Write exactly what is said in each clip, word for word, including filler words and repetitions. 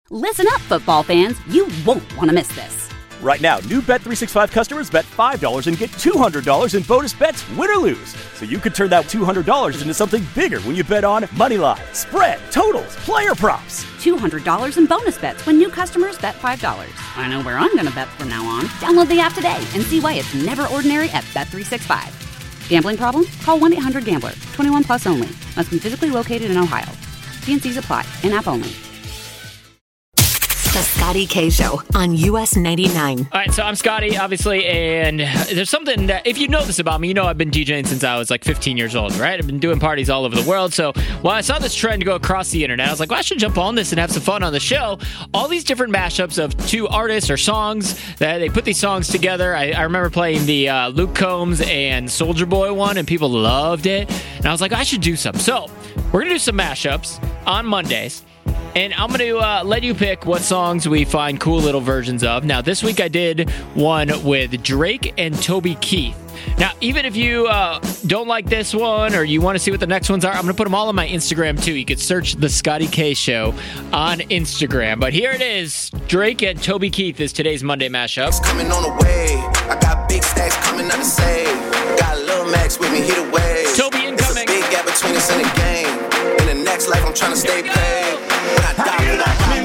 Listen up, football fans. You won't want to miss this. Right now, new Bet three sixty-five customers bet five dollars and get two hundred dollars in bonus bets, win or lose. So you could turn that two hundred dollars into something bigger when you bet on moneyline, spread, totals, player props. two hundred dollars in bonus bets when new customers bet five dollars. I know where I'm going to bet from now on. Download the app today and see why it's never ordinary at Bet three sixty-five. Gambling problem? Call one eight hundred gambler. twenty-one plus only. Must be physically located in Ohio. T and C's apply. In-app only. The Scotty K Show on U S ninety-nine. All right, so I'm Scotty, obviously, and there's something that, if you know this about me, you know I've been DJing since I was like fifteen years old, right? I've been doing parties all over the world, so when I saw this trend go across the internet, I was like, well, I should jump on this and have some fun on the show. All these different mashups of two artists or songs, that they put these songs together. I, I remember playing the uh, Luke Combs and Soulja Boy one, and people loved it, and I was like, I should do some. So we're going to do some mashups on Mondays. And I'm going to uh, let you pick what songs we find cool little versions of. Now, this week I did one with Drake and Toby Keith. Now, even if you uh, don't like this one or you want to see what the next ones are, I'm going to put them all on my Instagram, too. You could search The Scotty K Show on Instagram. But here it is. Drake and Toby Keith is today's Monday mashup. It's coming on the way. I got big stacks coming out to save. Got Lil Max with me, hit away. Toby incoming. There's a big gap between us and the game. In the next life, I'm trying to stay paid. When I die, you like me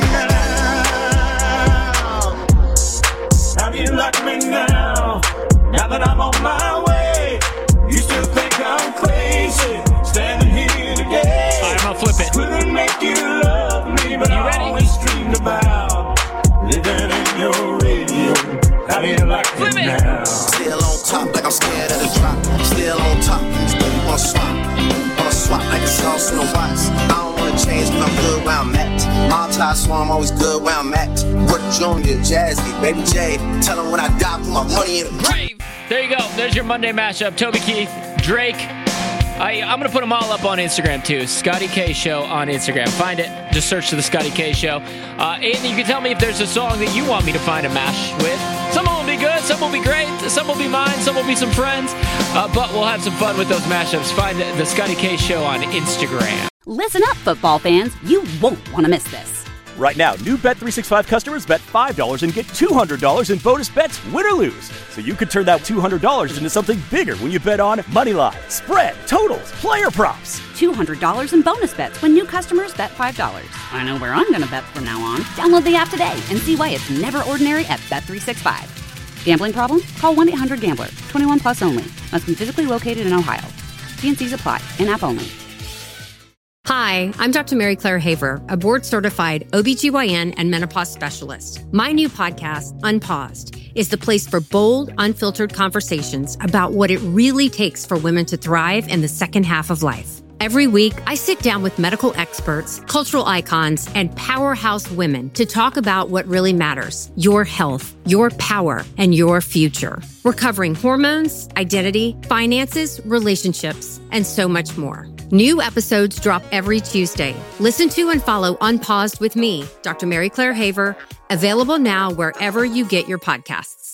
now? How you like me now? Now that I'm on my way, you still think I'm crazy? Standing here today. All right, I'm gonna flip it. Couldn't make you love me, but You I ready? always dreamed about living in your radio. How you like Flip me it. now? still on top, like I'm scared of the drop. Still on top, still wanna swap. Wanna swap like it's sauce in the watts. I don't wanna change, but I'm good where I'm at. Multi-swarm, always good where I'm at. Brooke Junior, Jazzy, Baby J. Tell them when I die, put my money in the Brave. There you go. There's your Monday mashup. Toby Keith, Drake. I, I'm going to put them all up on Instagram, too. Scotty K Show on Instagram. Find it. Just search for The Scotty K Show. Uh, and you can tell me if there's a song that you want me to find a mash with. Some will be good. Some will be great. Some will be mine. Some will be some friends. Uh, but we'll have some fun with those mashups. Find The Scotty K Show on Instagram. Listen up, football fans. You won't want to miss this. Right now, new Bet three sixty-five customers bet five dollars and get two hundred dollars in bonus bets, win or lose. So you could turn that two hundred dollars into something bigger when you bet on moneyline, spread, totals, player props. two hundred dollars in bonus bets when new customers bet five dollars. I know where I'm going to bet from now on. Download the app today and see why it's never ordinary at Bet three sixty-five. Gambling problem? Call one eight hundred gambler. twenty-one plus only. Must be physically located in Ohio. T and C's apply. In-app only. Hi, I'm Doctor Mary Claire Haver, a board-certified O B G Y N and menopause specialist. My new podcast, Unpaused, is the place for bold, unfiltered conversations about what it really takes for women to thrive in the second half of life. Every week, I sit down with medical experts, cultural icons, and powerhouse women to talk about what really matters: your health, your power, and your future. We're covering hormones, identity, finances, relationships, and so much more. New episodes drop every Tuesday. Listen to and follow Unpaused with me, Doctor Mary Claire Haver, available now wherever you get your podcasts.